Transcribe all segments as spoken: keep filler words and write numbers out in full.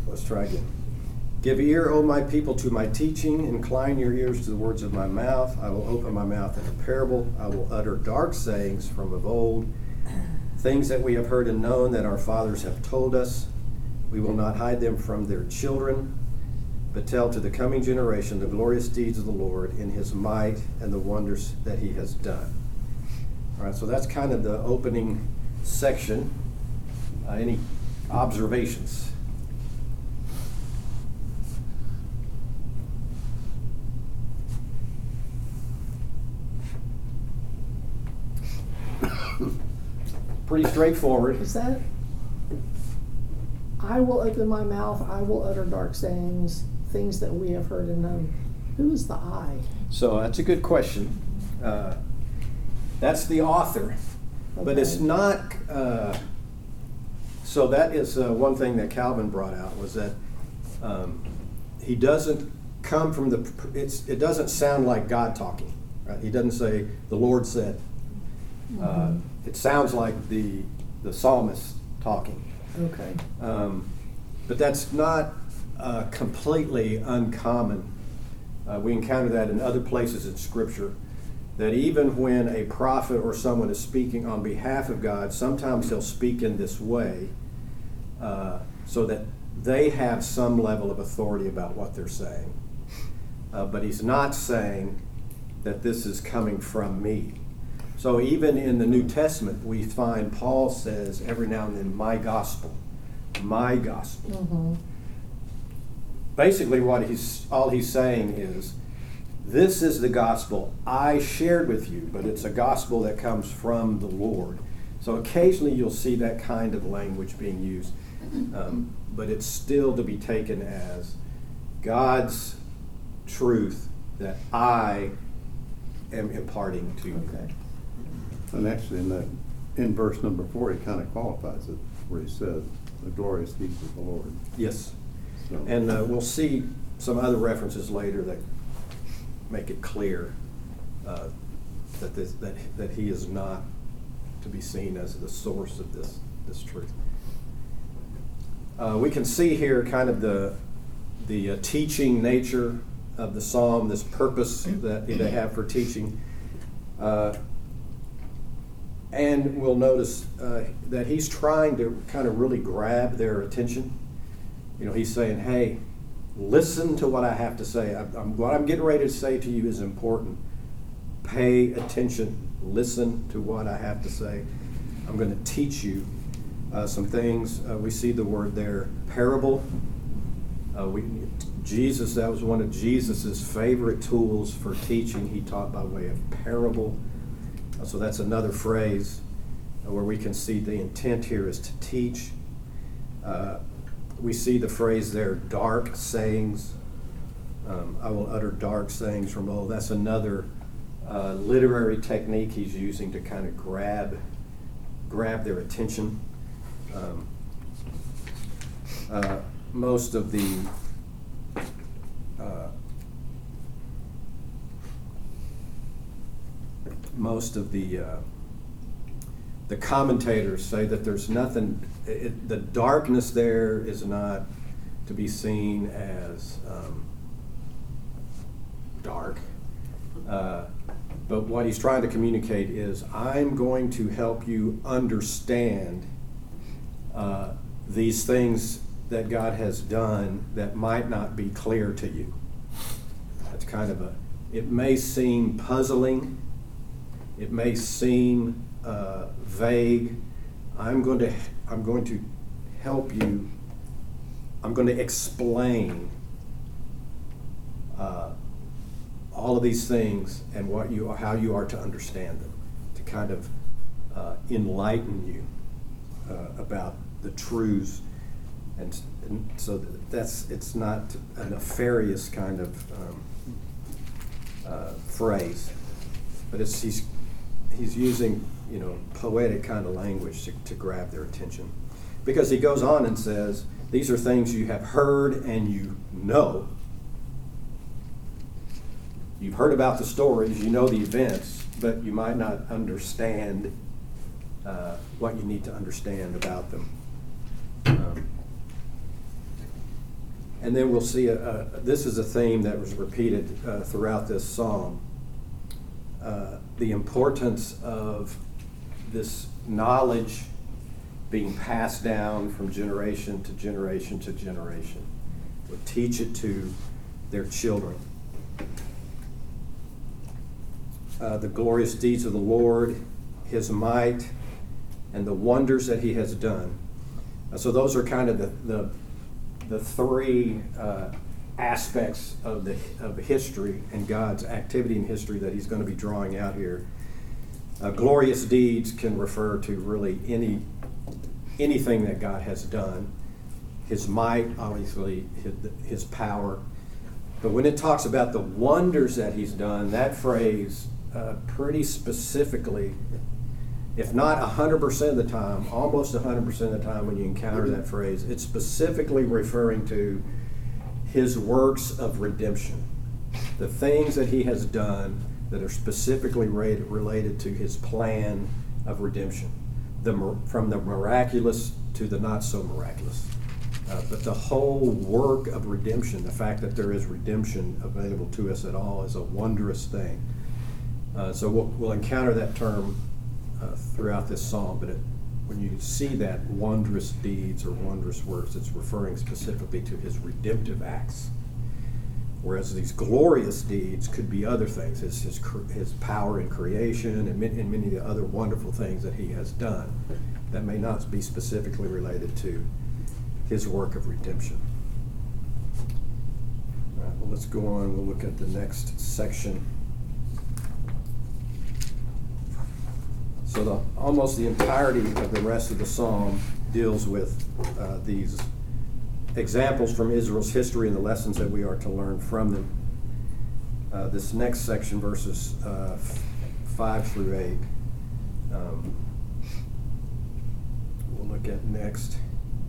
let's try again. Give ear, O my people, to my teaching. Incline your ears to the words of my mouth. I will open my mouth in a parable. I will utter dark sayings from of old, things that we have heard and known that our fathers have told us. We will not hide them from their children, but tell to the coming generation the glorious deeds of the Lord in his might and the wonders that he has done. All right, so that's kind of the opening section. Uh, any observations? Pretty straightforward. Is that, I will open my mouth, I will utter dark sayings, things that we have heard and known. Who is the I? So that's a good question. Uh, that's the author. Okay. But it's not, uh, so that is uh, one thing that Calvin brought out, was that um, he doesn't come from the, it's, it doesn't sound like God talking. Right? He doesn't say, the Lord said. Mm-hmm. Uh, it sounds like the the psalmist talking. Okay. Um, but that's not uh, completely uncommon. Uh, we encounter that in other places in Scripture, that even when a prophet or someone is speaking on behalf of God, sometimes they'll speak in this way uh, so that they have some level of authority about what they're saying. Uh, but he's not saying that this is coming from me. So even in the New Testament, we find Paul says every now and then, my gospel, my gospel. Mm-hmm. Basically what he's, all he's saying is, this is the gospel I shared with you, but it's a gospel that comes from the Lord. So occasionally you'll see that kind of language being used, um, but it's still to be taken as God's truth that I am imparting to you. Okay. And actually, in that, in verse number four, he kind of qualifies it, where he says, "The glorious deeds of the Lord." Yes, so. And uh, we'll see some other references later that make it clear uh, that this, that that he is not to be seen as the source of this this truth. Uh, we can see here kind of the the uh, teaching nature of the psalm, this purpose that they have for teaching. Uh, And we'll notice uh, that he's trying to kind of really grab their attention. You know, he's saying, hey, listen to what I have to say. I, I'm, what I'm getting ready to say to you is important. Pay attention. Listen to what I have to say. I'm going to teach you uh, some things. Uh, we see the word there, parable. Uh, we, Jesus, that was one of Jesus's favorite tools for teaching. He taught by way of parable. So that's another phrase where we can see the intent here is to teach. Uh, we see the phrase there, dark sayings. Um, I will utter dark sayings from old. That's another uh, literary technique he's using to kind of grab, grab their attention. Um, uh, most of the uh, Most of the uh, the commentators say that there's nothing, it, the darkness there is not to be seen as um, dark. Uh, but what he's trying to communicate is, I'm going to help you understand uh, these things that God has done that might not be clear to you. That's kind of a, it may seem puzzling. It may seem uh, vague. I'm going to I'm going to help you. I'm going to explain uh, all of these things and what you how you are to understand them, to kind of uh, enlighten you uh, about the truths, and, and so that's it's not a nefarious kind of um, uh, phrase, but it's he's. He's using, you know, poetic kind of language to, to grab their attention. Because he goes on and says, these are things you have heard and you know. You've heard about the stories, you know the events, but you might not understand uh, what you need to understand about them. Um, And then we'll see, a, a, this is a theme that was repeated uh, throughout this psalm. Uh, the importance of this knowledge being passed down from generation to generation to generation. Would teach it to their children. Uh, the glorious deeds of the Lord, his might, and the wonders that he has done. Uh, so those are kind of the the, the three uh, aspects of the of history and God's activity in history that he's going to be drawing out here. Uh, glorious deeds can refer to really any anything that God has done. His might, obviously, his, his power. But when it talks about the wonders that he's done, that phrase uh, pretty specifically, if not one hundred percent of the time, almost one hundred percent of the time when you encounter that phrase, it's specifically referring to his works of redemption. The things that he has done that are specifically related to his plan of redemption. The, from the miraculous to the not so miraculous. Uh, but the whole work of redemption, the fact that there is redemption available to us at all, is a wondrous thing. Uh, so we'll, we'll encounter that term uh, throughout this psalm, but it, when you see that wondrous deeds or wondrous works, it's referring specifically to his redemptive acts. Whereas these glorious deeds could be other things, his, his, his power in creation and many, and many of the other wonderful things that he has done that may not be specifically related to his work of redemption. All right, well, let's go on. We'll look at the next section. So the, almost the entirety of the rest of the psalm deals with uh, these examples from Israel's history and the lessons that we are to learn from them. Uh, this next section, verses uh, f- five through eight, um, we'll look at next.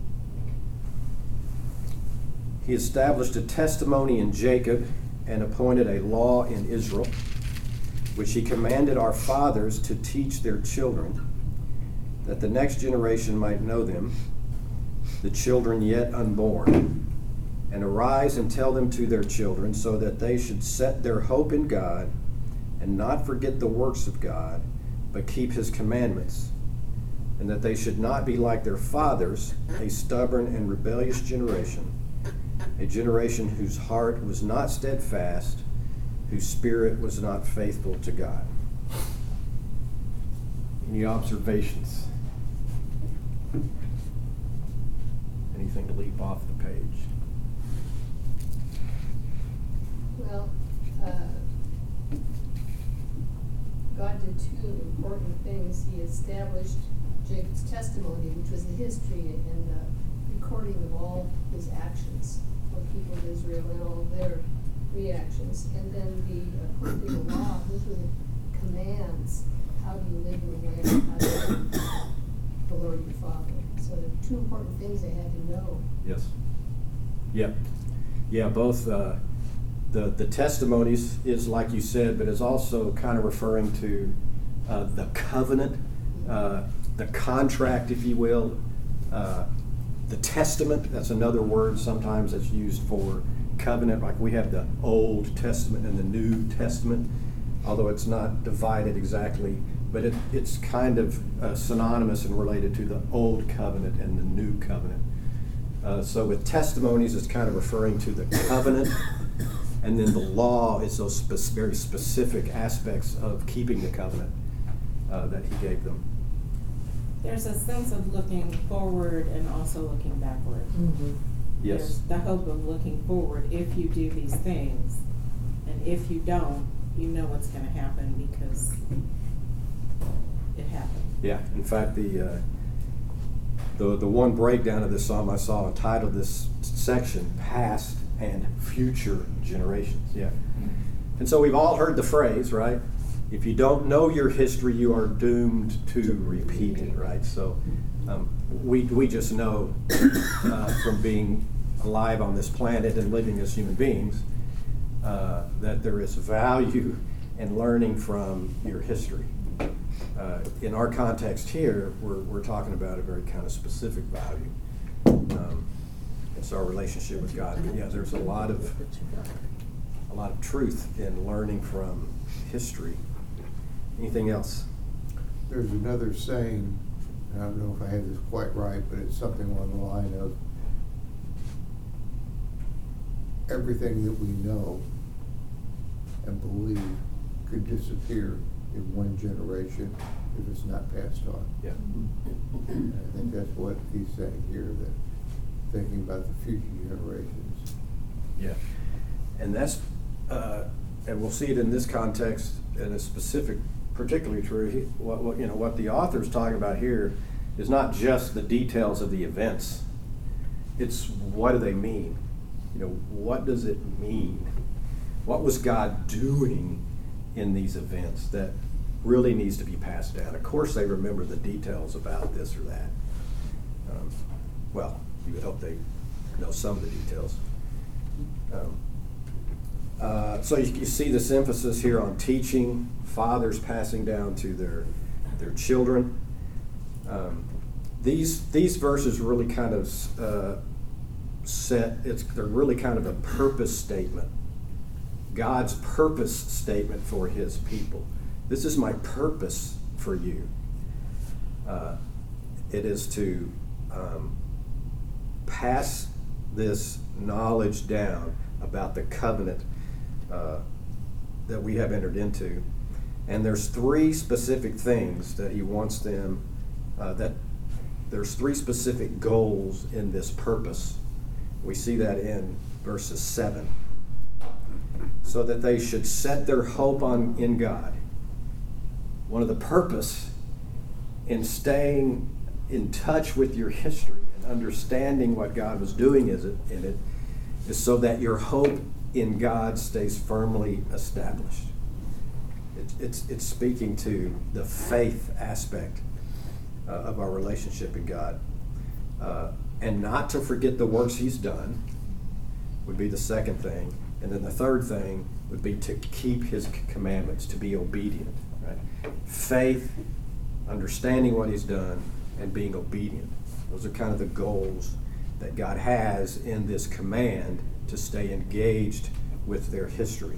He established a testimony in Jacob and appointed a law in Israel, which he commanded our fathers to teach their children, that the next generation might know them, the children yet unborn, and arise and tell them to their children, so that they should set their hope in God and not forget the works of God, but keep his commandments, and that they should not be like their fathers, a stubborn and rebellious generation, a generation whose heart was not steadfast, whose spirit was not faithful to God. Any observations? Anything to leap off the page? Well, uh, God did two important things. He established Jacob's testimony, which was the history and the recording of all his actions, of the people of Israel and all of their reactions. And then the appointing uh, law, those were the commands. How do you live in the land? How do you live the Lord your Father? So there are two important things they had to know. Yes. Yep. Yeah, both uh, the, the testimonies is like you said, but is also kind of referring to uh, the covenant, uh, the contract, if you will, uh, the testament. That's another word sometimes that's used for covenant, like we have the Old Testament and the New Testament, although it's not divided exactly, but it, it's kind of uh, synonymous and related to the Old Covenant and the New Covenant. Uh, so with testimonies, it's kind of referring to the covenant, and then the law is those spe- very specific aspects of keeping the covenant uh, that he gave them. There's a sense of looking forward and also looking backward. Mm-hmm. Yes. There's the hope of looking forward if you do these things, and if you don't, you know what's going to happen because it happened. Yeah. In fact, the uh, the the one breakdown of this psalm I saw entitled this section "Past and Future Generations." Yeah. And so we've all heard the phrase, right? If you don't know your history, you are doomed to repeat it, right? So um, we we just know uh, from being alive on this planet and living as human beings uh, that there is value in learning from your history. Uh, in our context here, we're we're talking about a very kind of specific value. Um, It's our relationship with God. But yeah, there's a lot of a lot of truth in learning from history. Anything else? There's another saying, and I don't know if I have this quite right, but it's something along the line of everything that we know and believe could disappear in one generation if it's not passed on. Yeah. And I think that's what he's saying here, that thinking about the future generations. Yeah. And that's, uh, and we'll see it in this context, and it's specific, particularly true. He, what, what, you know, what the author's talking about here is not just the details of the events. It's what do they mean? You know, what does it mean? What was God doing in these events that really needs to be passed down? Of course, they remember the details about this or that. Um, well, you would hope they know some of the details. Um, uh, so you, you see this emphasis here on teaching, fathers passing down to their their children. Um, these these verses really kind of uh, set. It's they're really kind of a purpose statement. God's purpose statement for His people. This is my purpose for you. Uh, it is to um, pass this knowledge down about the covenant uh, that we have entered into. And there's three specific things that He wants them, uh, that there's three specific goals in this purpose. We see that in verses seven. So that they should set their hope on in God. One of the purpose in staying in touch with your history and understanding what God was doing is it, in it is so that your hope in God stays firmly established. It, it's, it's speaking to the faith aspect uh, of our relationship in God. Uh, and not to forget the works He's done would be the second thing. And then the third thing would be to keep His commandments, to be obedient. Right? Faith, understanding what He's done, and being obedient. Those are kind of the goals that God has in this command to stay engaged with their history.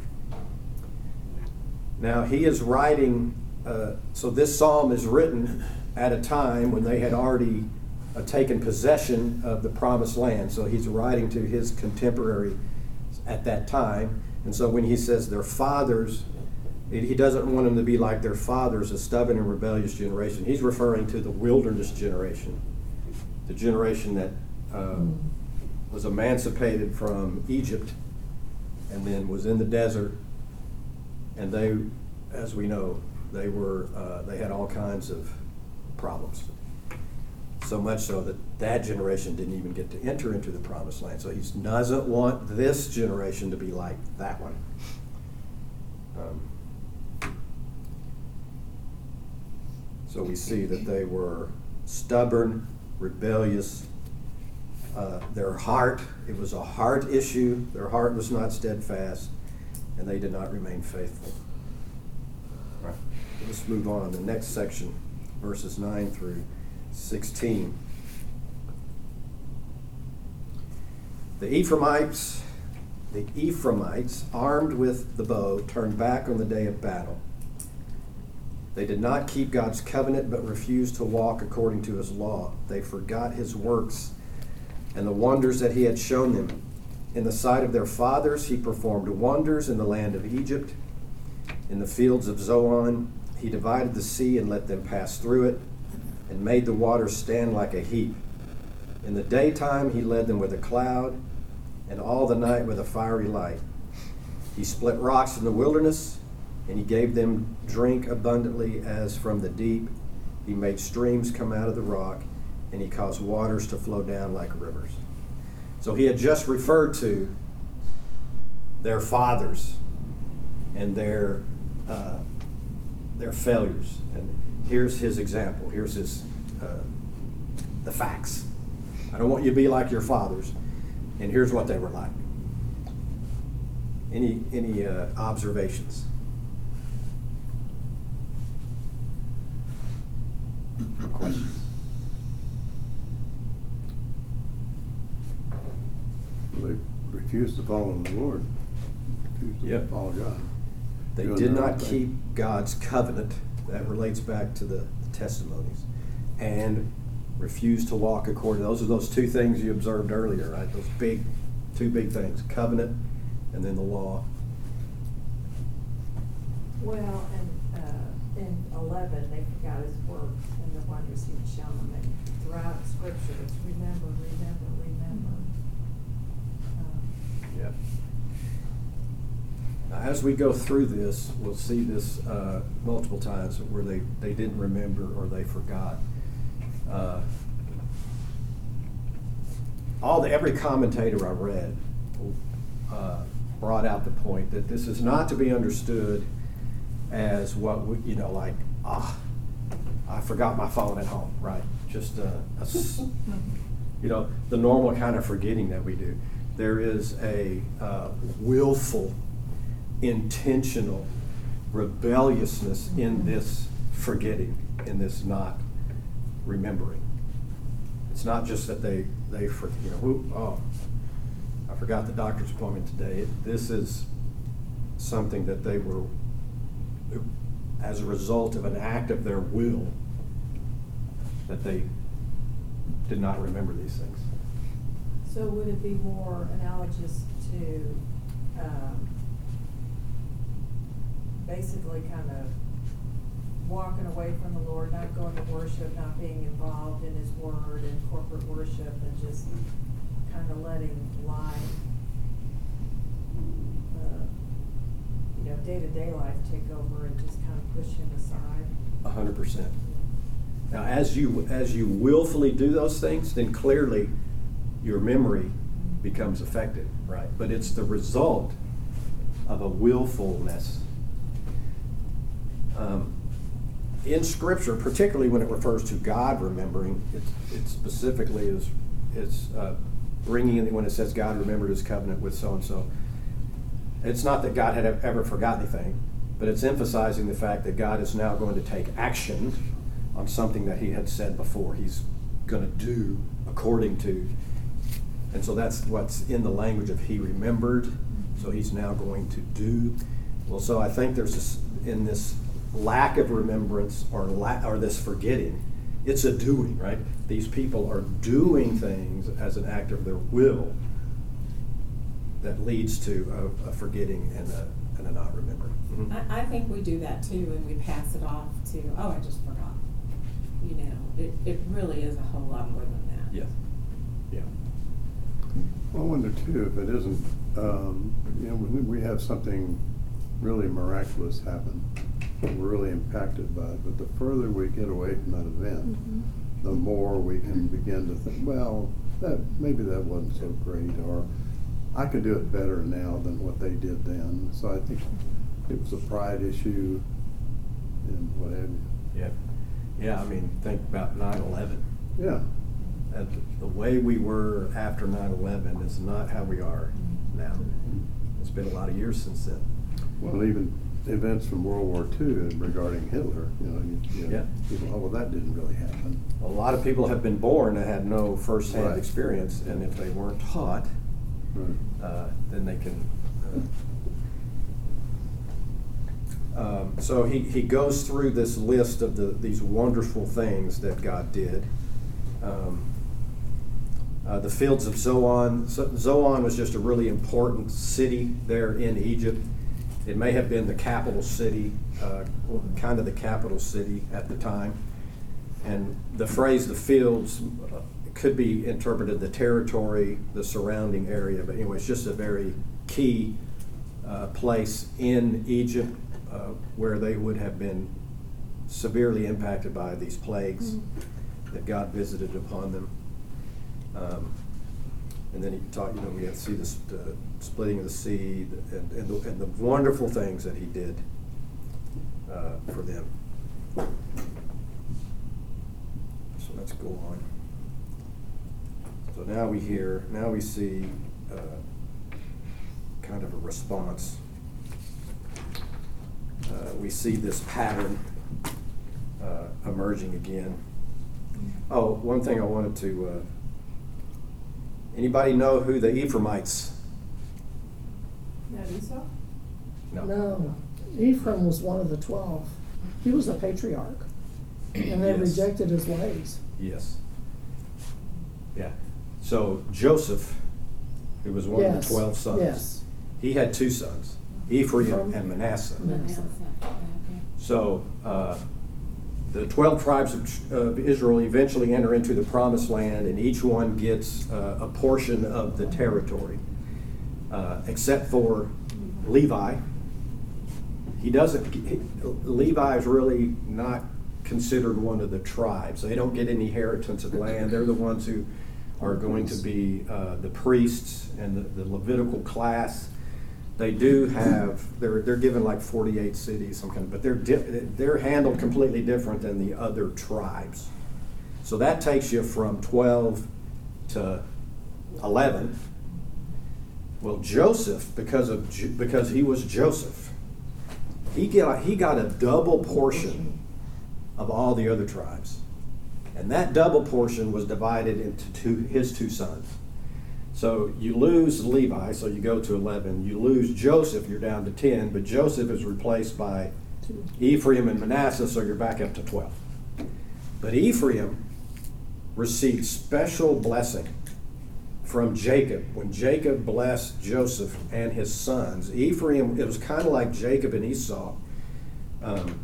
Now, He is writing, uh, so this psalm is written at a time when they had already uh, taken possession of the promised land. So He's writing to His contemporary at that time. And so when He says their fathers, He doesn't want them to be like their fathers, a stubborn and rebellious generation. He's referring to the wilderness generation, the generation that uh, was emancipated from Egypt and then was in the desert. And they, as we know, they were uh, they had all kinds of problems. So much so that that generation didn't even get to enter into the promised land. So He doesn't want this generation to be like that one. Um, so we see that they were stubborn, rebellious. Uh, their heart, it was a heart issue. Their heart was not steadfast, and they did not remain faithful. All right. Let's move on. The next section, verses nine through sixteen. The Ephraimites, the Ephraimites, armed with the bow, turned back on the day of battle. They did not keep God's covenant, but refused to walk according to His law. They forgot His works and the wonders that He had shown them. In the sight of their fathers, He performed wonders in the land of Egypt. In the fields of Zoan, He divided the sea and let them pass through it, and made the waters stand like a heap. In the daytime He led them with a cloud, and all the night with a fiery light. He split rocks in the wilderness, and He gave them drink abundantly as from the deep. He made streams come out of the rock, and He caused waters to flow down like rivers. So He had just referred to their fathers and their uh, their failures. And here's His example. Here's His uh, the facts. I don't want you to be like your fathers. And here's what they were like. Any any uh, observations? Questions? refused to follow the Lord, refused to Yep. follow God. They Doing did their own not thing. keep God's covenant, that relates back to the testimonies, and refused to walk according, those are those two things you observed earlier, right? Those big, two big things, covenant and then the law. Well, and, uh, in eleven, they forgot his works and the wonders he had shown them, and throughout scripture, it's remember, remember, remember. Um, Yeah. Now, as we go through this, we'll see this uh, multiple times where they, they didn't remember or they forgot. Uh, all the, every commentator I read uh, brought out the point that this is not to be understood as what we, you know, like, ah, I forgot my phone at home, right? Just a, a s- you know, the normal kind of forgetting that we do. There is a uh, willful, intentional rebelliousness in this forgetting, in this not remembering. It's not just that they, they for, you know, whoop, oh, I forgot the doctor's appointment today. It, this is something that they were, as a result of an act of their will, that they did not remember these things. So would it be more analogous to, um, basically kind of walking away from the Lord, not going to worship, not being involved in His Word and corporate worship, and just kind of letting life, uh, you know, day-to-day life take over and just kind of push Him aside? A hundred percent. Now, as you, as you willfully do those things, then clearly your memory becomes affected, right? But it's the result of a willfulness. Um, in Scripture, particularly when it refers to God remembering, it, it specifically is, is uh, bringing in, when it says God remembered His covenant with so-and-so, it's not that God had ever forgotten anything, but it's emphasizing the fact that God is now going to take action on something that He had said before. He's going to do according to. And so that's what's in the language of He remembered, so He's now going to do. Well, so I think there's this, in this lack of remembrance or, la- or this forgetting, it's a doing, right? These people are doing things as an act of their will that leads to a, a forgetting and a, and a not remembering. Mhm. I, I think we do that too, and we pass it off to, oh, I just forgot. You know, it, it really is a whole lot more than that. Yeah. Yeah. Well, I wonder too, if it isn't, um, you know, when we have something really miraculous happen, we're really impacted by it, but the further we get away from that event, Mhm. the more we can begin to think, well, that, maybe that wasn't so great, or I could do it better now than what they did then. So I think it was a pride issue and what have you. Yeah. Yeah, I mean, think about nine eleven. Yeah, And the way we were after nine eleven is not how we are now. It's been a lot of years since then. well, even events from World War Two regarding Hitler, you know, you, you know, Yeah. people, oh, well, that didn't really happen. A lot of people have been born and had no firsthand Right. experience, and if they weren't taught, Right. uh, then they can. Uh, um, so he, he goes through this list of the these wonderful things that God did. Um, uh, the fields of Zoan. So Zoan was just a really important city there in Egypt. It may have been the capital city, uh, kind of the capital city at the time. And the phrase "the fields" uh, could be interpreted the territory, the surrounding area. But anyway, it's just a very key uh, place in Egypt uh, where they would have been severely impacted by these plagues that God visited upon them. Um, and then he taught, you know, we have to see this, the splitting of the sea and, and, the, and the wonderful things that he did uh, for them. So let's go on. So now we hear, now we see uh, kind of a response. Uh, we see this pattern uh, emerging again. Oh, one thing I wanted to, uh, anybody know who the Ephraimites Not Esau? No. No, Ephraim was one of the twelve. He was a patriarch, and they Yes. rejected his ways. Yes. Yeah. So Joseph, who was one of Yes, the twelve sons, yes. he had two sons, Ephraim Ephraim. and Manasseh. Manasseh. So uh, the twelve tribes of, of Israel eventually enter into the promised land, and each one gets uh, a portion of the territory, uh, except for Levi. He doesn't, he, Levi is really not considered one of the tribes. They don't get any inheritance of land. They're the ones who are going to be uh, the priests and the, the Levitical class. They do have, they're, they're given like forty-eight cities, some kind of, but they're, di- they're handled completely different than the other tribes. So that takes you from twelve to eleven. Well, Joseph, because of Ju- because he was Joseph, he got he got a double portion of all the other tribes, and that double portion was divided into two, his two sons. So you lose Levi, so you go to eleven. You lose Joseph, you're down to ten, but Joseph is replaced by Ephraim and Manasseh, so you're back up to twelve. But Ephraim received special blessing from Jacob. When Jacob blessed Joseph and his sons, Ephraim, it was kind of like Jacob and Esau. Um,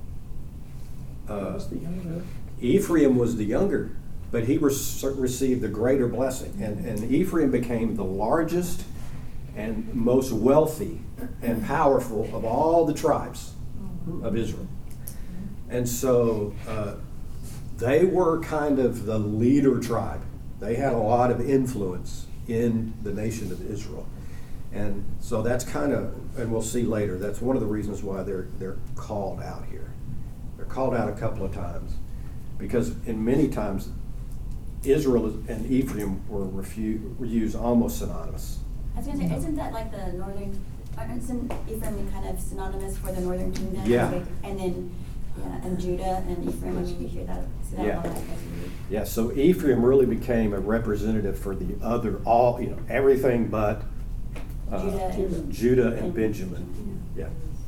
He uh, was the younger. Ephraim was the younger, but he re- received the greater blessing. And, and Ephraim became the largest and most wealthy and powerful of all the tribes of Israel. And so uh, they were kind of the leader tribe. They had a lot of influence in the nation of Israel. And so that's kind of, and we'll see later, that's one of the reasons why they're, they're called out here. They're called out a couple of times because in many times Israel and Ephraim were, refu- were used almost synonymous. I was gonna say, isn't that like the northern, isn't Ephraim kind of synonymous for the northern kingdom? Yeah. And then, yeah, and Judah and Ephraim, I mean, you hear that, see that Yeah. a lot, I guess. you read. Yeah, so Ephraim really became a representative for the other, all, you know, everything but uh, Judah and- Judah and and- Benjamin. Yeah.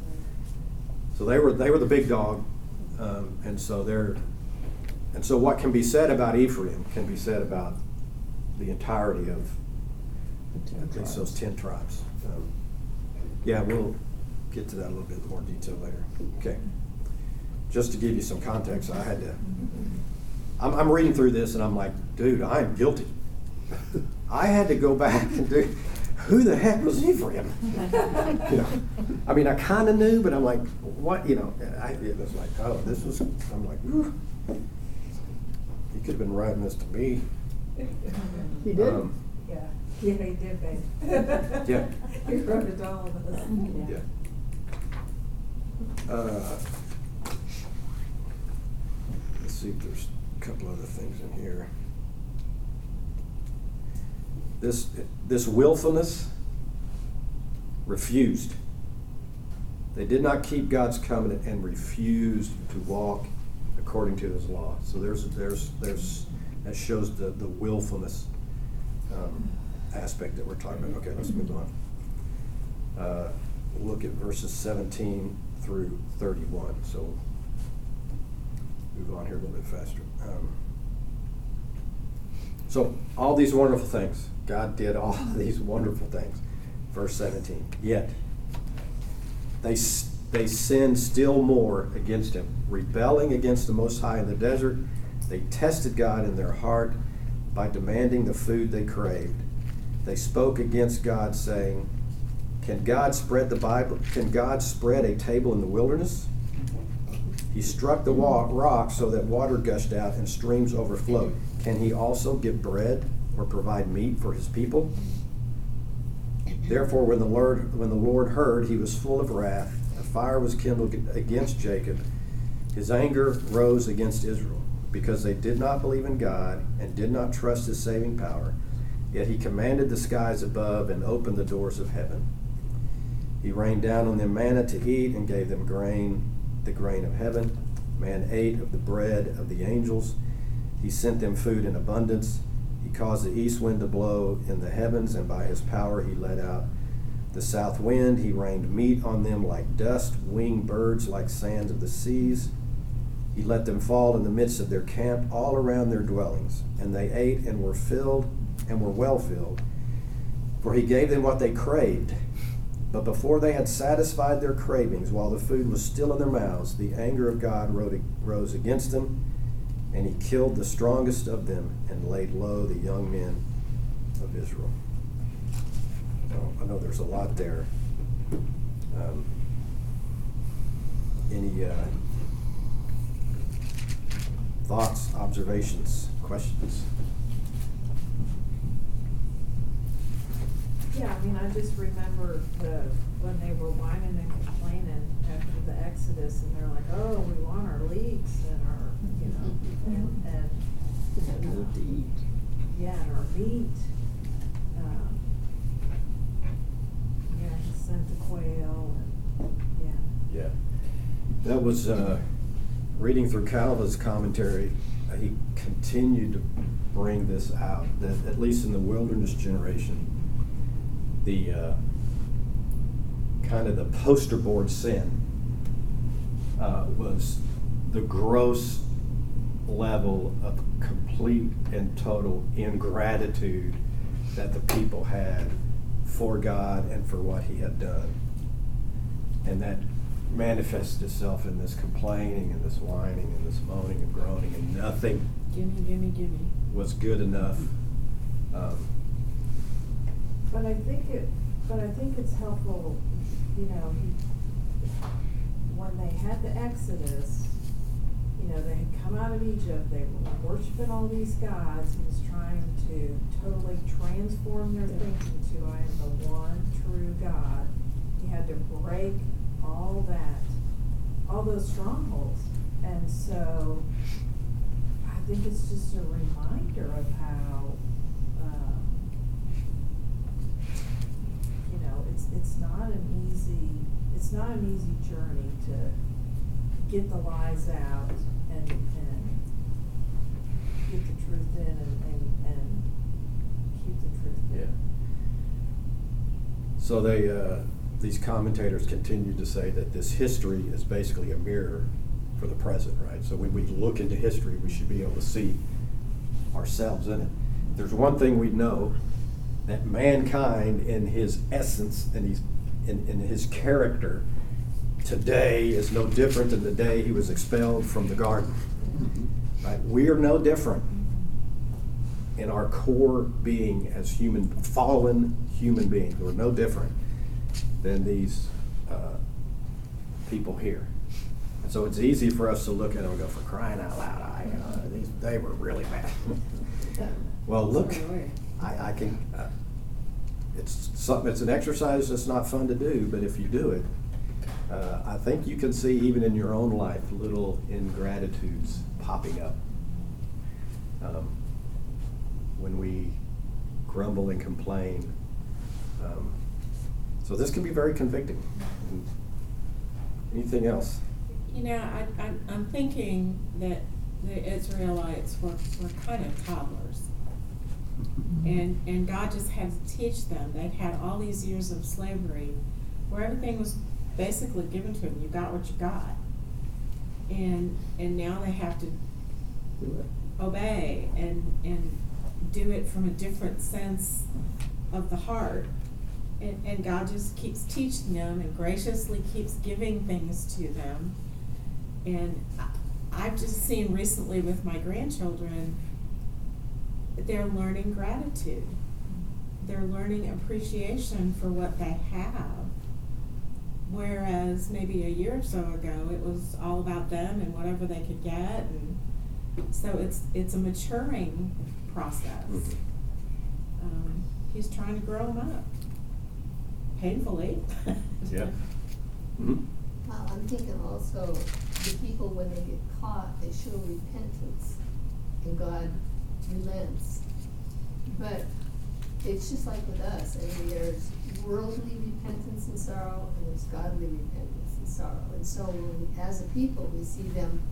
So they were, they were the big dog. Um, and so they're, and so what can be said about Ephraim can be said about the entirety of at least those ten tribes. Um, yeah, we'll get to that a little bit more detail later. Okay. Just to give you some context, I had to, I'm, I'm reading through this and I'm like, dude, I am guilty. I had to go back and do, who the heck was Ephraim? You know, I mean, I kind of knew, but I'm like, what, you know, I, it was like, oh, this was, I'm like, whew. He could have been writing this to me. He did. Um, Yeah, yeah, he did, babe. Yeah. He wrote it to all of us. Yeah. Uh, Let's see if there's a couple other things in here. This, this willfulness refused. They did not keep God's covenant and refused to walk according to his law. So there's, there's, there's, that shows the, the willfulness um, aspect that we're talking about. Okay, let's move on. Uh, we'll look at verses seventeen through thirty-one. So move on here a little bit faster. Um, so all these wonderful things, God did all these wonderful things. Verse seventeen. Yet they they sinned still more against him, rebelling against the Most High in the desert. They tested God in their heart by demanding the food they craved. They spoke against God, saying, "Can God spread the Bible? Can God spread a table in the wilderness?" He struck the wa- rock so that water gushed out and streams overflowed. Can he also give bread or provide meat for his people? Therefore, when the Lord, when the Lord heard, he was full of wrath. A fire was kindled against Jacob. His anger rose against Israel, because they did not believe in God and did not trust his saving power. Yet he commanded the skies above and opened the doors of heaven. He rained down on them manna to eat and gave them grain, the grain of heaven. Man ate of the bread of the angels. He sent them food in abundance. He caused the east wind to blow in the heavens, and by his power he let out the south wind, he rained meat on them like dust, winged birds like sands of the seas. He let them fall in the midst of their camp, all around their dwellings. And they ate and were filled and were well filled. For he gave them what they craved. But before they had satisfied their cravings, while the food was still in their mouths, the anger of God rose against them, and he killed the strongest of them and laid low the young men of Israel. Now, I know there's a lot there. Um, any uh, thoughts, observations, questions? Yeah, I mean, I just remember the, when they were whining and complaining after the Exodus, and they're like, oh, we want our leeks and our, you know, and, and. Enough to eat. Yeah, and our meat. Um, yeah, he sent the quail and, yeah. Yeah. That was, uh, reading through Calvin's commentary, uh, he continued to bring this out, that at least in the wilderness generation, the uh, kind of the poster board sin uh, was the gross level of complete and total ingratitude that the people had for God and for what he had done. And that manifested itself in this complaining and this whining and this moaning and groaning, and nothing Gimme, gimme, gimme. was good enough. Um, But I think it, but I think it's helpful, you know, he, when they had the Exodus, you know, they had come out of Egypt, they were worshiping all these gods. He was trying to totally transform their thinking to, I am the one true God. He had to break all that, all those strongholds. And so I think it's just a reminder of how, um, you know, it's it's not an easy it's not an easy journey to get the lies out and and get the truth in and, and, and keep the truth in. Yeah. So they, uh, these commentators continued to say that this history is basically a mirror for the present, right? So when we look into history, we should be able to see ourselves in it. There's one thing we know, that mankind in his essence and his, in, in his character today is no different than the day he was expelled from the garden. Right? We are no different in our core being as human, fallen human beings. We're no different than these uh, people here. And so it's easy for us to look at them and go, for crying out loud, I, uh, these, they were really bad. Well, look, I, I can, uh, it's something, it's an exercise that's not fun to do, but if you do it, uh, I think you can see even in your own life little ingratitudes popping up. Um, when we grumble and complain. Um, so this can be very convicting. Anything else? You know, I, I, I'm thinking that the Israelites were, were kind of toddlers. And, and God just had to teach them. They'd had all these years of slavery where everything was basically given to them. You got what you got. And, and now they have to obey and, and do it from a different sense of the heart. And, and God just keeps teaching them and graciously keeps giving things to them. And I- I've just seen recently with my grandchildren, they're learning gratitude. They're learning appreciation for what they have. Whereas maybe a year or so ago, it was all about them and whatever they could get. And so it's it's a maturing process. Mm-hmm. Um, he's trying to grow them up. Painfully. Yeah. Mm-hmm. Uh, I'm thinking also, the people, when they get caught, they show repentance, and God relents. But it's just like with us, I mean, there's worldly repentance and sorrow, and there's godly repentance and sorrow. And so when we, as a people, we see them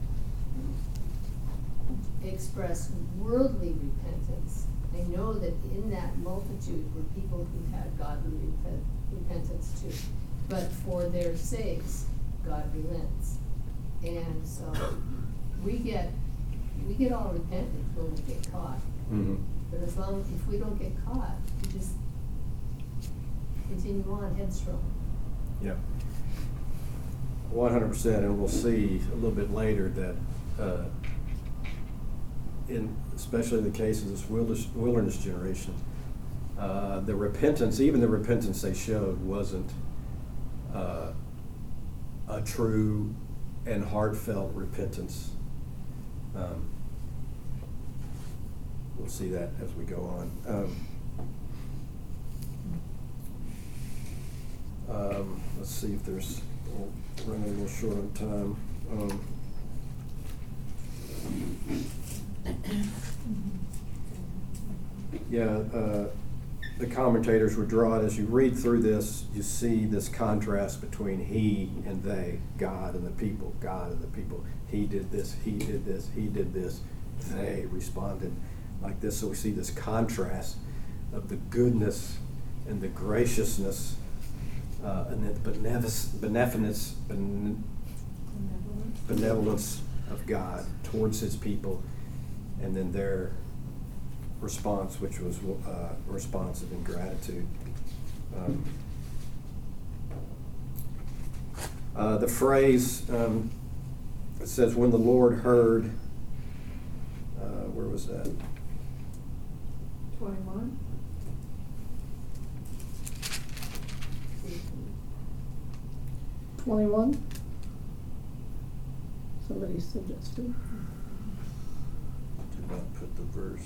express worldly repentance. I know that in that multitude were people who had godly repent, repentance too. But for their sakes, God relents. And so we get, we get all repentant when we get caught. Mhm. But as long, if we don't get caught, we just continue on headstrong. Yeah. One hundred percent, and we'll see a little bit later that, uh, in, especially in the case of this wilderness, wilderness generation, uh, the repentance, even the repentance they showed wasn't, uh, a true and heartfelt repentance. Um, we'll see that as we go on. Um, Um, let's see if there's, we're running a little short on time. Um, yeah, uh, the commentators would draw it, as you read through this, you see this contrast between he and they, God and the people, God and the people. He did this, he did this, he did this. They responded like this. So we see this contrast of the goodness and the graciousness Uh, and then the benevolence, benevolence, ben, benevolence of God towards His people, and then their response, which was uh, responsive in gratitude. Um, uh, the phrase, um, it says, when the Lord heard, uh, where was that? Twenty-one? Twenty-one? Somebody suggested. Did not put the verse.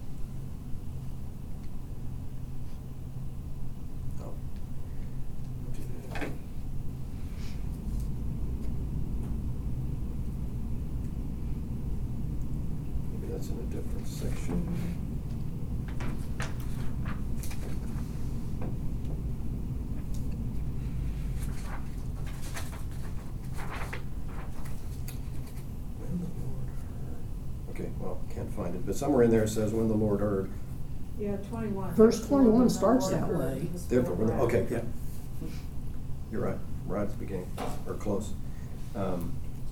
Oh. Do that. Maybe that's in a different section. Okay, well, can't find it, but somewhere in there it says, when the Lord heard. Yeah, twenty-one. Verse twenty-one When the starts Lord that heard way. his Different, wrath. okay, yeah. You're right, right at the beginning, or close. Um,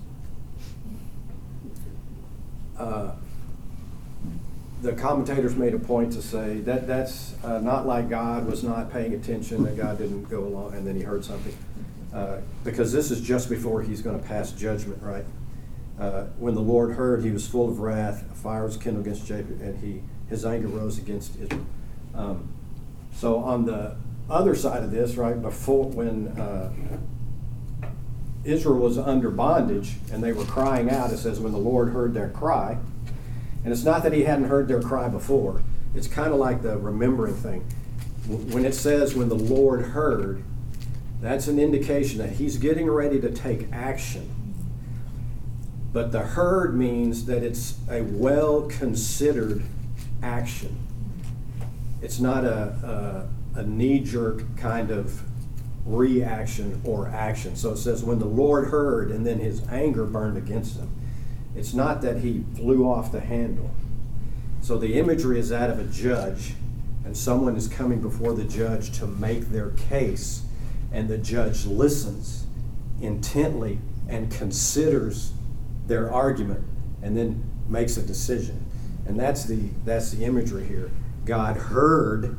uh, The commentators made a point to say that that's uh, not like God was not paying attention, that God didn't go along and then he heard something. Uh, because this is just before he's going to pass judgment, right? Uh, when the Lord heard, he was full of wrath. A fire was kindled against Jacob, and he his anger rose against Israel. Um, so on the other side of this, right, before when uh, Israel was under bondage and they were crying out, it says when the Lord heard their cry. And it's not that he hadn't heard their cry before. It's kind of like the remembering thing. When it says when the Lord heard, that's an indication that he's getting ready to take action. But the heard means that it's a well-considered action. It's not a, a, a knee-jerk kind of reaction or action. So it says when the Lord heard, and then his anger burned against them. It's not that he flew off the handle. So the imagery is that of a judge, and someone is coming before the judge to make their case, and the judge listens intently and considers their argument and then makes a decision. And that's the that's the imagery here. God heard,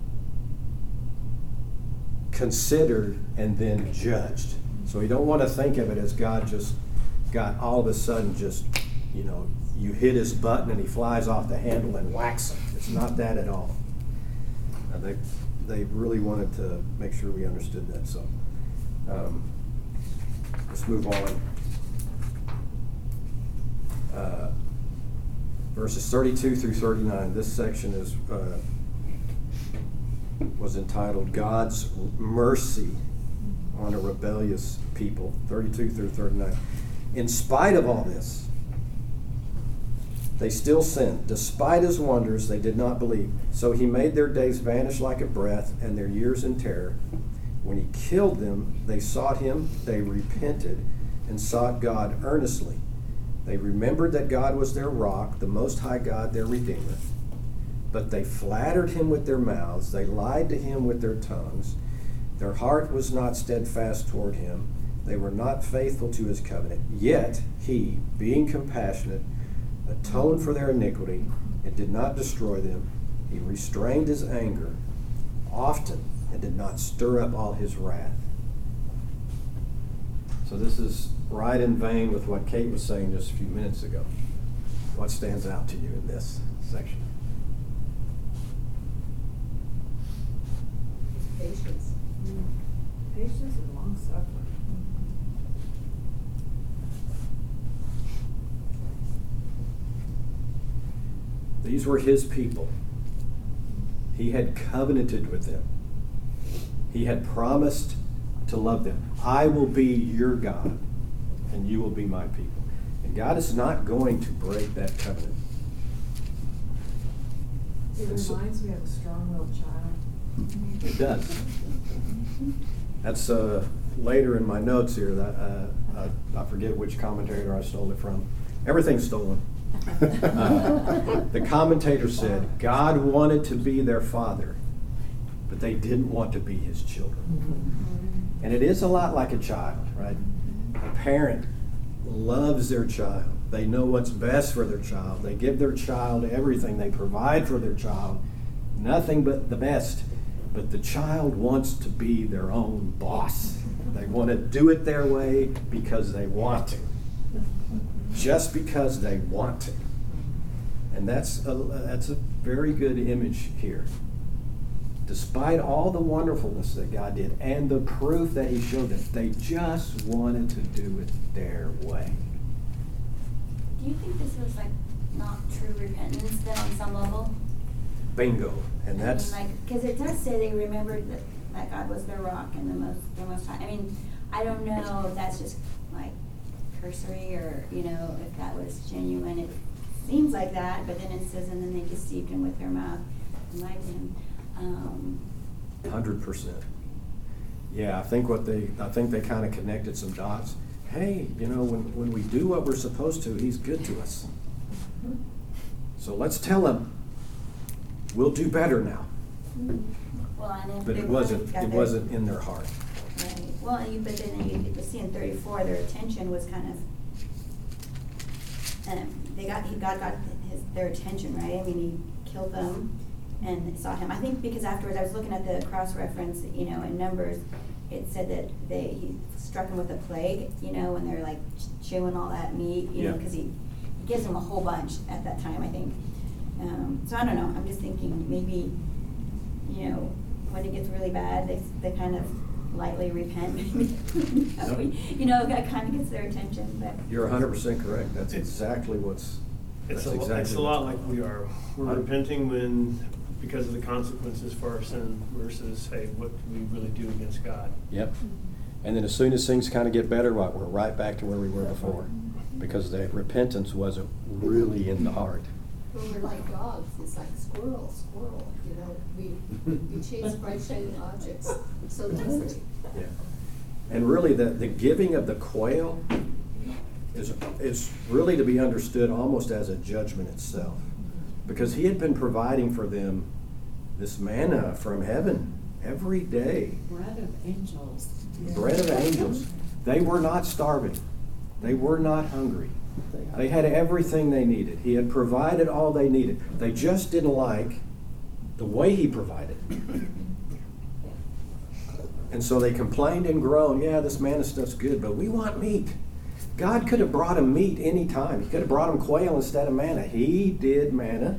considered, and then judged. So you don't want to think of it as God just got all of a sudden just, you know, you hit his button and he flies off the handle and whacks him. It's not that at all. Uh, they they really wanted to make sure we understood that. So um, let's move on. Uh, verses thirty-two through thirty-nine. This section is uh, was entitled God's Mercy on a Rebellious People. thirty-two through thirty-nine. In spite of all this, they still sinned. Despite his wonders, they did not believe. So he made their days vanish like a breath, and their years in terror. When he killed them, they sought him, they repented, and sought God earnestly. They remembered that God was their rock, the Most High God, their Redeemer. But they flattered him with their mouths, they lied to him with their tongues. Their heart was not steadfast toward him. They were not faithful to his covenant. Yet he, being compassionate, atoned for their iniquity and did not destroy them. He restrained his anger often and did not stir up all his wrath. So this is right in vein with what Kate was saying just a few minutes ago. What stands out to you in this section? Patience. Patience and long suffering. These were his people. He had covenanted with them. He had promised to love them. I will be your God, and you will be my people. And God is not going to break that covenant. It And so- reminds me of a strong-willed child. It does. That's uh, later in my notes here. That uh, I, I forget which commentator I stole it from. Everything's stolen. Uh, the commentator said God wanted to be their father, but they didn't want to be his children. And it is a lot like a child, right? A parent loves their child. They know what's best for their child. They give their child everything. They provide for their child, nothing but the best. But the child wants to be their own boss. They want to do it their way because they want to. Just because they want to. And that's a, that's a very good image here. Despite all the wonderfulness that God did and the proof that he showed them, they just wanted to do it their way. Do you think this was like not true repentance then on some level? Bingo. And that's, I mean, like, because it does say they remembered that, that God was their rock and the most, their most high. I mean, I don't know if that's just like cursory or, you know, if that was genuine. It seems like that, but then it says, and then they deceived him with their mouth and lied to him. Um, one hundred percent. Yeah, I think what they, I think they kind of connected some dots. Hey, you know, when, when we do what we're supposed to, he's good to us. So let's tell him, we'll do better now. well, and if But they it wasn't, really got it their- wasn't in their heart. Right. Well, you, but then you, you see in thirty-four, their attention was kind of, um, they got, he, God got his, their attention, right? I mean, he killed them and saw him. I think because afterwards, I was looking at the cross-reference, you know, in Numbers, it said that they, he struck him with a plague, you know, when they're like chewing all that meat, you know, Yeah. because he, he gives them a whole bunch at that time, I think. Um, so I don't know, I'm just thinking maybe, you know, when it gets really bad, they, they kind of lightly repent, maybe. you know, we- you know, that kind of gets their attention, but. You're one hundred percent correct. That's It's- exactly what's, It's that's a, lo- exactly it's a lot what's like going we on. are. We're I- repenting when, because of the consequences for our sin versus, hey, what do we really do against God? Yep. And then as soon as things kind of get better, what, we're right back to where we were before. Because the repentance wasn't really in the heart. Well, we're like dogs, it's like squirrel, squirrel, you know, we, we chase bright shining objects so easily. Yeah. And really, the, the giving of the quail is, is really to be understood almost as a judgment itself. Because he had been providing for them this manna from heaven every day. Bread of angels. Bread of angels. They were not starving. They were not hungry. They had everything they needed. He had provided all they needed. They just didn't like the way he provided. And so they complained and groaned, yeah, this manna stuff's good, but we want meat. God could have brought them meat any time. He could have brought them quail instead of manna. He did manna.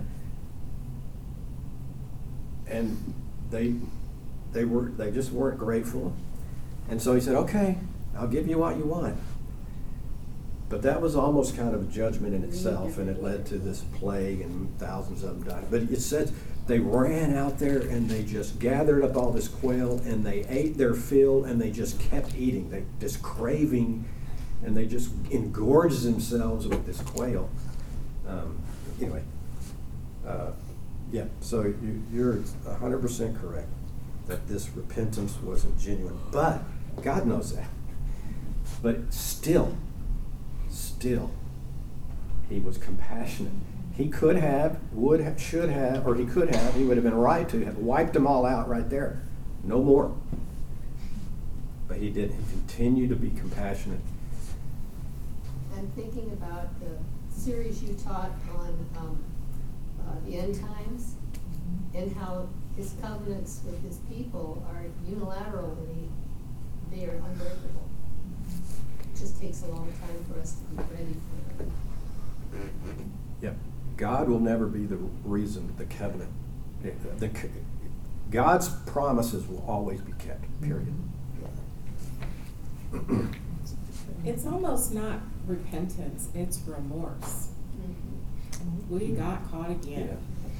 And they they were they just weren't grateful. And so he said, okay, I'll give you what you want. But that was almost kind of a judgment in itself, and it led to this plague, and thousands of them died. But it says they ran out there and they just gathered up all this quail, and they ate their fill, and they just kept eating. They just craving, and they just engorged themselves with this quail. Um, anyway, uh, yeah. So you, you're one hundred percent correct that this repentance wasn't genuine, but God knows that. But still. Still, he was compassionate. He could have, would have, should have, or he could have, he would have been right to have wiped them all out right there. No more. but he didn't. He continued to be compassionate. I'm thinking about the series you taught on um, uh, the end times and how his covenants with his people are unilateral and he, they are unbreakable. It just takes a long time for us to be ready for them. Yep. God will never be the reason the covenant. The, the, God's promises will always be kept, period. It's almost not repentance, it's remorse. We got caught again.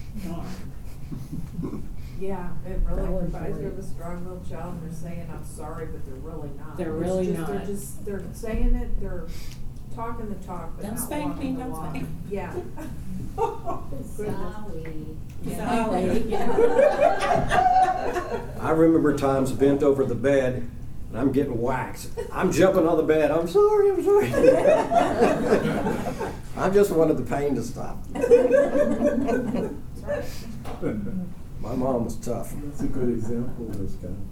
Darn. Yeah, it really Valid reminds me point. of a strong-willed child, and they're saying, I'm sorry, but they're really not. They're It's really just- not. They're just, they're saying it, they're talking the talk, but Don't not spank walking me, the don't walk. spank. Yeah. Oh, goodness. Sorry. I remember times bent over the bed and I'm getting whacked. I'm jumping on the bed. I'm sorry, I'm sorry. I just wanted the pain to stop. My mom was tough. That's a good example of this guy.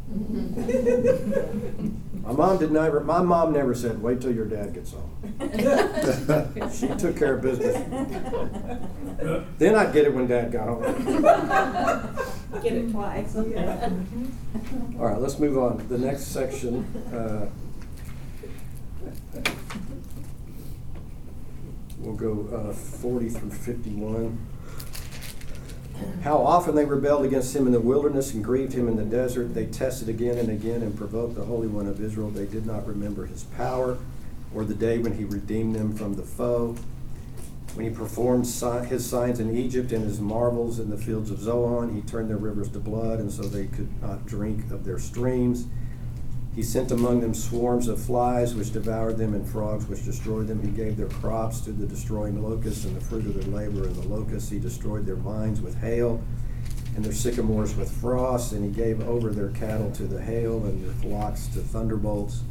My mom did never. My mom never said, "Wait till your dad gets home." She took care of business. Then I'd get it when Dad got home. Get it twice. All right, let's move on. The next section. Uh, we'll go uh, forty through fifty-one. How often they rebelled against him in the wilderness and grieved him in the desert. They tested again and again and provoked the Holy One of Israel. They did not remember his power or the day when he redeemed them from the foe. When he performed si- his signs in Egypt and his marvels in the fields of Zoan, he turned their rivers to blood, and so they could not drink of their streams. He sent among them swarms of flies, which devoured them, and frogs, which destroyed them. He gave their crops to the destroying locusts, and the fruit of their labor in the locusts. He destroyed their vines with hail, and their sycamores with frost, and he gave over their cattle to the hail, and their flocks to thunderbolts.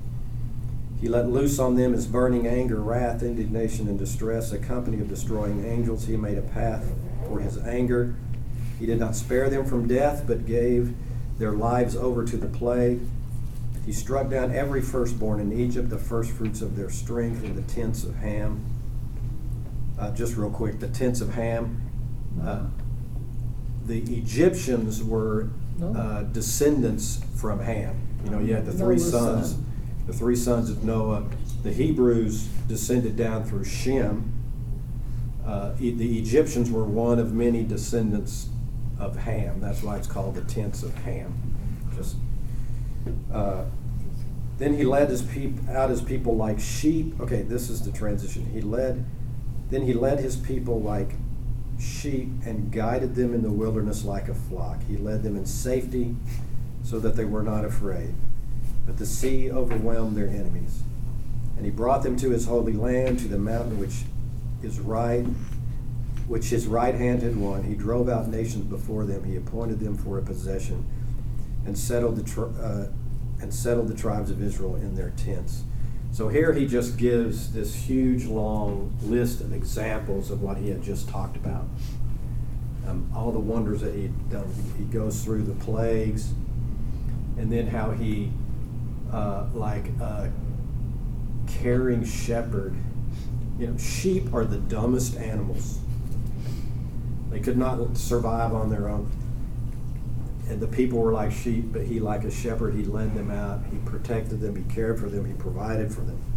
He let loose on them his burning anger, wrath, indignation, and distress, a company of destroying angels. He made a path for his anger. He did not spare them from death, but gave their lives over to the plague. He struck down every firstborn in Egypt, the firstfruits of their strength, in the tents of Ham. Uh, just real quick, the tents of Ham. Uh, the Egyptians were uh, descendants from Ham. You know, you had the three Noah's sons. son. The three sons of Noah. The Hebrews descended down through Shem. Uh, e- the Egyptians were one of many descendants of Ham. That's why it's called the tents of Ham. Just uh, then he led his peop- out his people like sheep. Okay, this is the transition. He led. Then he led his people like sheep and guided them in the wilderness like a flock. He led them in safety, so that they were not afraid. But the sea overwhelmed their enemies. And he brought them to his holy land, to the mountain which is right, which his right hand had won. He drove out nations before them. He appointed them for a possession, and settled the tri- uh, and settled the tribes of Israel in their tents. So here he just gives this huge, long list of examples of what he had just talked about. Um, all the wonders that he'd done. He goes through the plagues, and then how he Uh, like a caring shepherd. You know, sheep are the dumbest animals. They could not survive on their own. And the people were like sheep, but he, like a shepherd, he led them out. He protected them. He cared for them. He provided for them.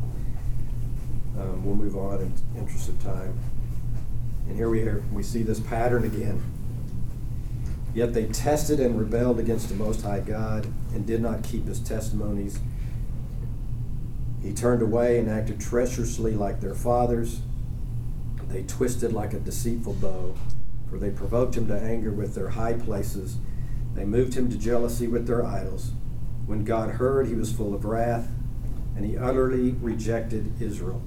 Um, we'll move on in interest of time. And here we are. We see this pattern again. Yet they tested and rebelled against the Most High God and did not keep his testimonies. He turned away and acted treacherously like their fathers. They twisted like a deceitful bow, for they provoked him to anger with their high places. They moved him to jealousy with their idols. When God heard, he was full of wrath, and he utterly rejected Israel.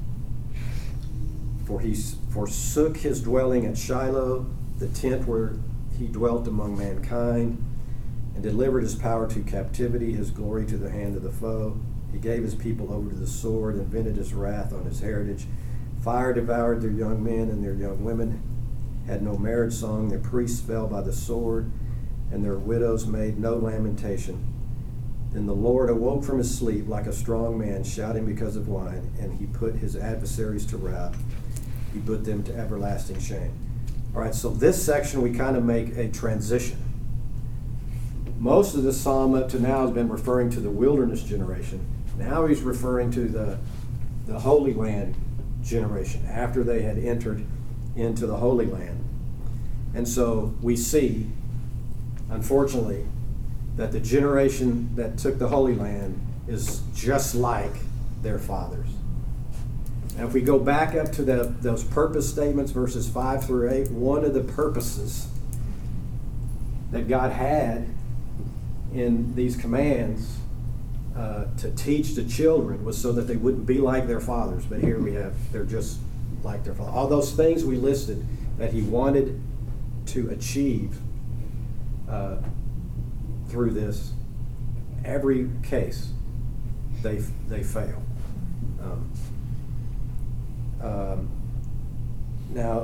For he forsook his dwelling at Shiloh, the tent where he dwelt among mankind, and delivered his power to captivity, his glory to the hand of the foe. He gave his people over to the sword and vented his wrath on his heritage. Fire devoured their young men, and their young women had no marriage song. Their priests fell by the sword, and their widows made no lamentation. Then the Lord awoke from his sleep like a strong man, shouting because of wine, and he put his adversaries to rout. He put them to everlasting shame. All right, so this section we kind of make a transition. Most of the psalm up to now has been referring to the wilderness generation. Now he's referring to the, the Holy Land generation after they had entered into the Holy Land. And so we see, unfortunately, that the generation that took the Holy Land is just like their fathers. And if we go back up to the, those purpose statements, verses five through eight, one of the purposes that God had in these commands uh, to teach the children was so that they wouldn't be like their fathers. But here we have, they're just like their father. All those things we listed that he wanted to achieve uh, through this, every case, they they fail. Um, um, now,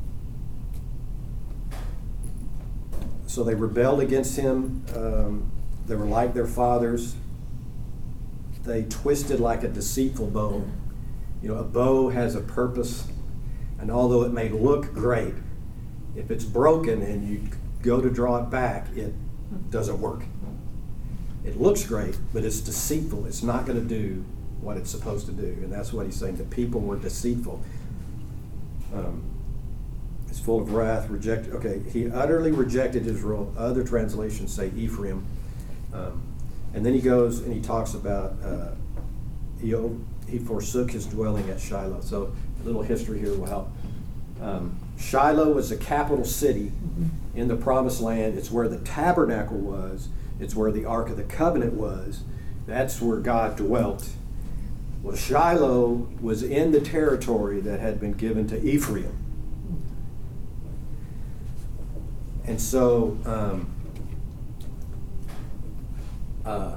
so they rebelled against him. Um, they were like their fathers. They twisted like a deceitful bow. You know, a bow has a purpose, and although it may look great, if it's broken and you go to draw it back, it doesn't work. It looks great, but it's deceitful. It's not going to do what it's supposed to do. And that's what he's saying. The people were deceitful. Um, it's full of wrath, rejected. Okay, he utterly rejected Israel. Other translations say Ephraim. Um, and then he goes and he talks about uh, he, he forsook his dwelling at Shiloh. So a little history here will help. Um, Shiloh was the capital city in the Promised Land. It's where the tabernacle was. It's where the Ark of the Covenant was. That's where God dwelt. Well, Shiloh was in the territory that had been given to Ephraim. And so um, uh,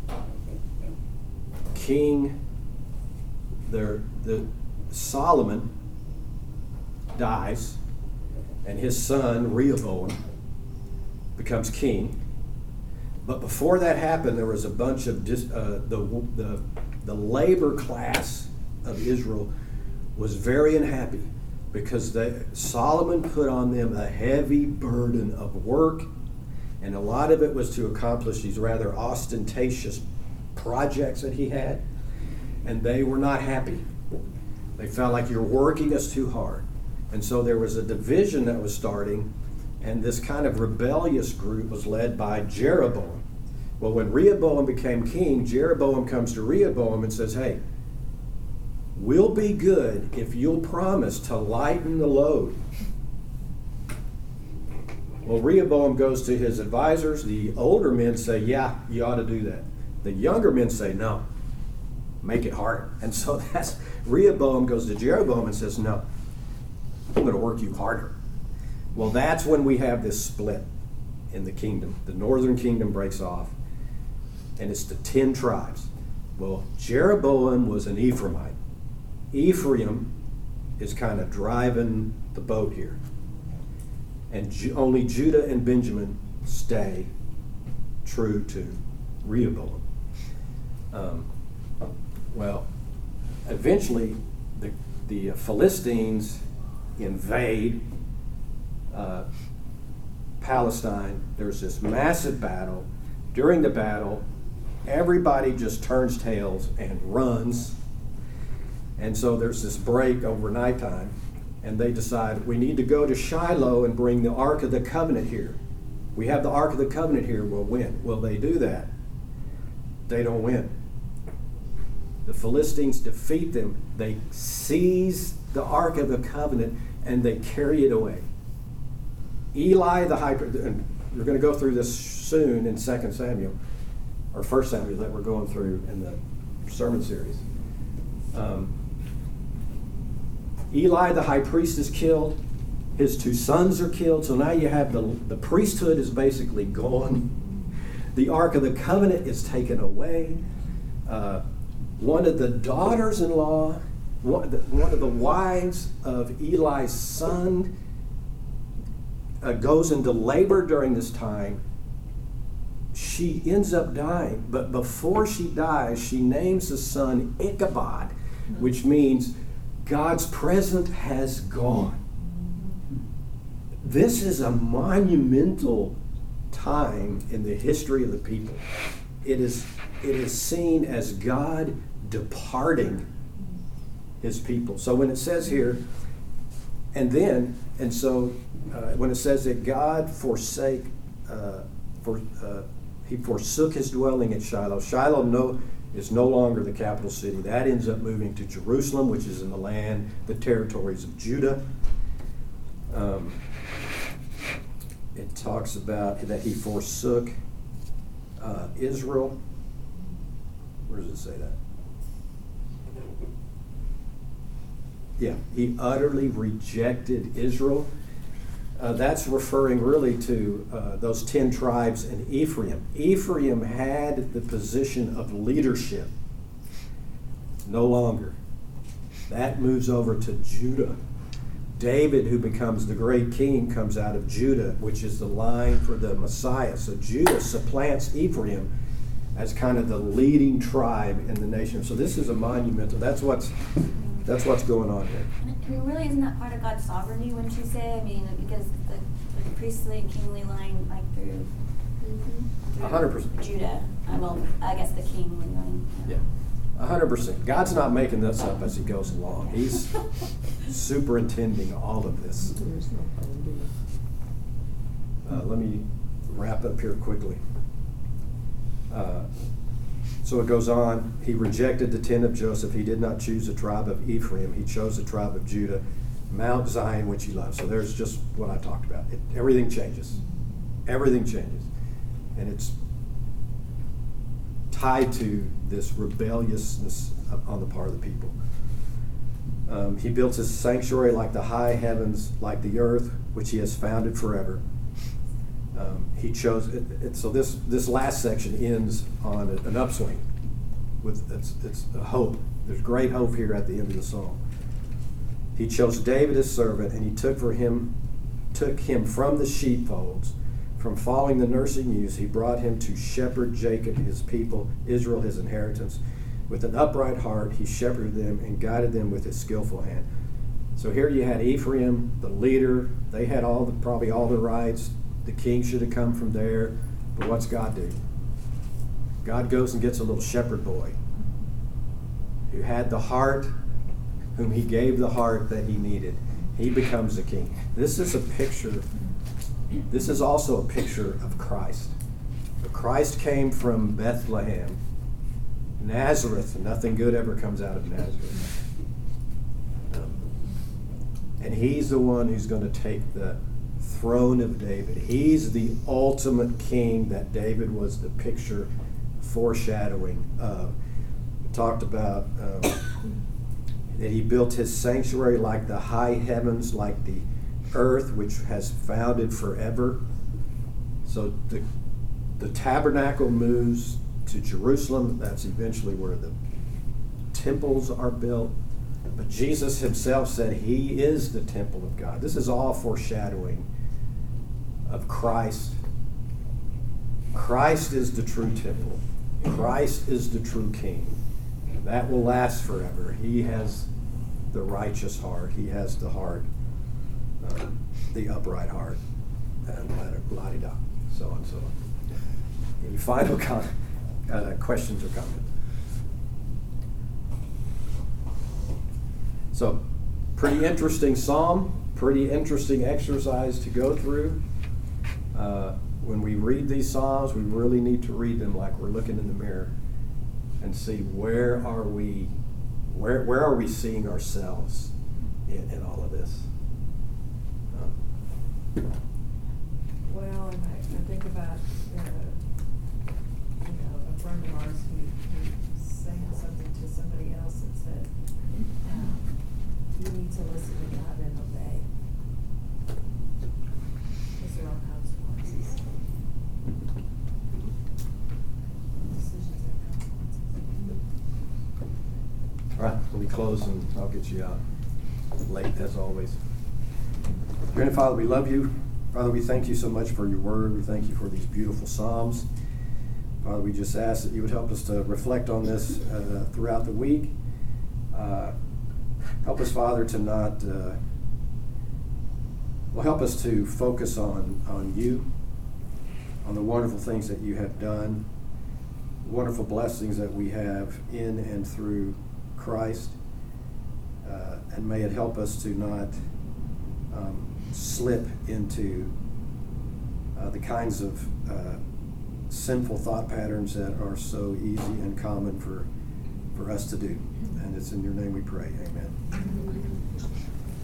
King the, the Solomon dies, and his son Rehoboam becomes king. But before that happened, there was a bunch of dis, uh, the, the the labor class of Israel was very unhappy because they, Solomon put on them a heavy burden of work, and a lot of it was to accomplish these rather ostentatious projects that he had, and they were not happy. They felt like, you're working us too hard. And so there was a division that was starting, and this kind of rebellious group was led by Jeroboam. Well, when Rehoboam became king, Jeroboam comes to Rehoboam and says, hey, we'll be good if you'll promise to lighten the load. Well, Rehoboam goes to his advisors. The older men say, yeah, you ought to do that. The younger men say, no, make it harder. And so that's Rehoboam goes to Jeroboam and says, no, I'm going to work you harder. Well, that's when we have this split in the kingdom. The northern kingdom breaks off, and it's the ten tribes. Well, Jeroboam was an Ephraimite. Ephraim is kind of driving the boat here. And Ju- only Judah and Benjamin stay true to Rehoboam. Um, well, eventually, the, the Philistines invade uh, Palestine. There's this massive battle. During the battle, everybody just turns tails and runs. And so there's this break over nighttime, and they decide we need to go to Shiloh and bring the Ark of the Covenant here. We have the Ark of the Covenant here, we'll win. Well, they do that. They don't win. The Philistines defeat them. They seize the Ark of the Covenant and they carry it away. Eli the high priest, and we're going to go through this soon in Second Samuel, or First Samuel that we're going through in the sermon series. Um, Eli the high priest is killed. His two sons are killed. So now you have the, the priesthood is basically gone. The Ark of the Covenant is taken away. Uh, one of the daughters-in-law, one, the, one of the wives of Eli's son uh, goes into labor during this time. she ends up dying, but before she dies, she names the son Ichabod, which means God's presence has gone. This is a monumental time in the history of the people. It is, it is seen as God departing his people. So when it says here, and then, and so uh, when it says that God forsake, uh, for, uh, he forsook his dwelling at Shiloh. Shiloh no, is no longer the capital city. That ends up moving to Jerusalem, which is in the land, the territories of Judah. Um, it talks about that he forsook uh, Israel. Where does it say that? Yeah, he utterly rejected Israel. Uh, that's referring really to uh, those ten tribes in Ephraim. Ephraim had the position of leadership. No longer. That moves over to Judah. David, who becomes the great king, comes out of Judah, which is the line for the Messiah. So Judah supplants Ephraim as kind of the leading tribe in the nation. So this is a monumental. That's what's that's what's going on here. I mean, really, isn't that part of God's sovereignty? Wouldn't you say? I mean, because the, the priestly and kingly line, like through, A hundred percent. Judah. I well, I guess the kingly line. Yeah, a hundred percent. God's not making this up as he goes along. He's superintending all of this. There's no problem. Uh, let me wrap up here quickly. Uh, so it goes on. He rejected the tent of Joseph. He did not choose the tribe of Ephraim. He chose the tribe of Judah, Mount Zion, which he loved. So there's just what I talked about. It, everything changes. Everything changes. And it's tied to this rebelliousness on the part of the people. Um, he built his sanctuary like the high heavens, like the earth, which he has founded forever. Um, he chose it, it, so this this last section ends on a, an upswing with it's, it's a hope. There's great hope here at the end of the psalm. He chose David his servant, and he took for him took him from the sheepfolds, from following the nursing ewes. He brought him to shepherd Jacob his people, Israel his inheritance. With an upright heart he shepherded them and guided them with his skillful hand. So here you had Ephraim, the leader. They had all the probably all the rights. The king should have come from there. But what's God do? God goes and gets a little shepherd boy who had the heart, whom he gave the heart that he needed. He becomes the king. This is a picture, this is also a picture of Christ. Christ came from Bethlehem, Nazareth. Nothing good ever comes out of Nazareth. Um, and he's the one who's going to take the throne of David. He's the ultimate king that David was the picture, foreshadowing of. We talked about um, that he built his sanctuary like the high heavens, like the earth, which has founded forever. So the the tabernacle moves to Jerusalem. That's eventually where the temples are built. But Jesus himself said he is the temple of God. This is all foreshadowing of Christ. Christ is the true temple. Christ is the true king. That will last forever. He has the righteous heart. He has the heart, uh, the upright heart. And la-di-da, so on and so on. Any final con- uh, questions or comments? So, pretty interesting psalm, pretty interesting exercise to go through. Uh, when we read these psalms, we really need to read them like we're looking in the mirror and see where are we, where where are we seeing ourselves in, in all of this. Um, Well, and I, I think about, uh, you know, a friend of ours who, who sang something to somebody else and said, um, you need to listen to God and obey. Because there are consequences. Decisions have consequences. All right, let me close and I'll get you out late as always. Dear Heavenly Father, we love you. Father, we thank you so much for your word. We thank you for these beautiful psalms. Father, we just ask that you would help us to reflect on this uh, throughout the week. Uh, help us, Father, to not, uh, well, help us to focus on, on you, on the wonderful things that you have done, wonderful blessings that we have in and through Christ. Uh, and may it help us to not um, slip into uh, the kinds of uh, sinful thought patterns that are so easy and common for, for us to do. And it's in your name we pray. Amen.